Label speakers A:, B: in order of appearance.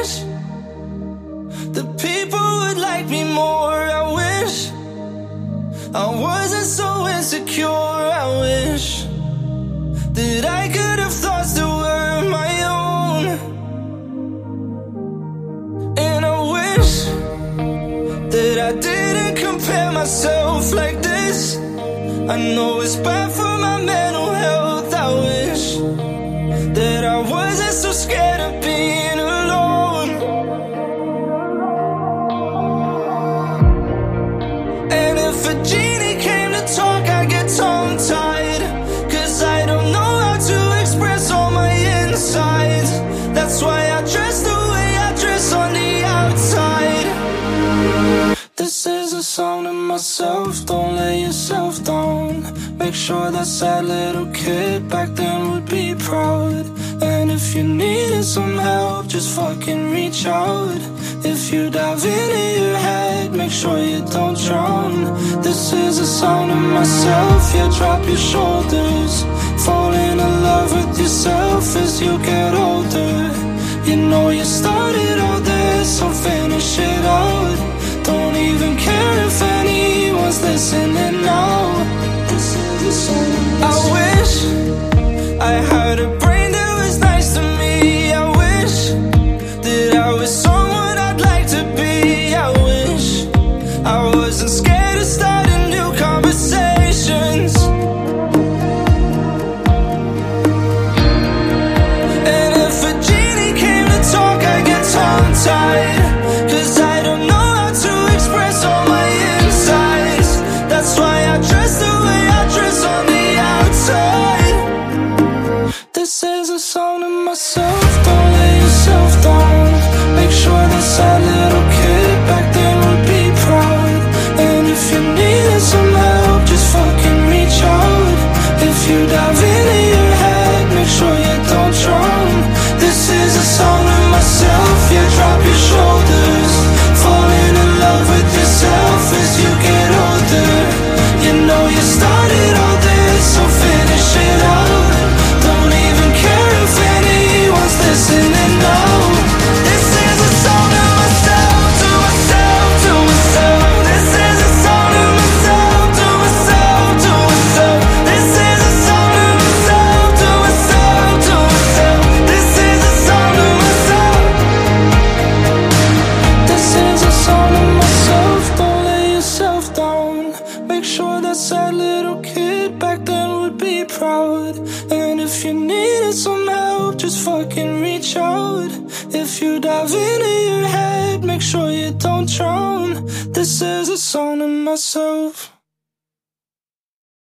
A: wish the people would like me more. I wish I wasn't so insecure. I wish that I could have thoughts that were my own. And I wish that I didn't compare myself like this. I know it's bad for my mental health. I wish that I wasn't so scared of being alone. And if a genie came to talk, I'd get tongue-tied, 'cause I don't know how to express all my insides. That's why I dress the way I dress on the outside. This is a song to myself, don't let yourself down. Make sure that sad little kid back then would be proud. And if you needed some help, just fucking reach out. If you dive into your head, make sure you don't drown. This is a song to myself, yeah, drop your shoulders. Fall in love with yourself as you get older. You know you started all this, so finish it out. Don't even care if anyone's listening now. This is a song to myself. I wish I had a brain that was nice to me. I wish that I was someone I'd like to be. I wish I wasn't scared of starting new conversations. And if a genie came to talk, I'd get tongue-tied, 'cause I don't know how to express all my insides. That's why I dress the way I dress on the outside. This is a song to myself, don't let yourself down. Make sure that sad little kid back then would be proud. And if you needed some help, just fucking reach out. If you dive into your head, make sure you don't drown. This is a song to myself, yeah, drop your shoulders. Fall in love with yourself as you get older. You know you started all this, so finish it out. Don't even care if anyone's listening now. This is a song to myself, to myself, to myself. This is a song to myself, to myself, to myself. This is a song to myself, to myself, to myself. This is a song to myself. This is a song to myself, don't let yourself down. Make sure that sad little kid back then would be proud. And if you needed some help, just fucking reach out. If you dive into your head, make sure you don't drown. This is a song to myself.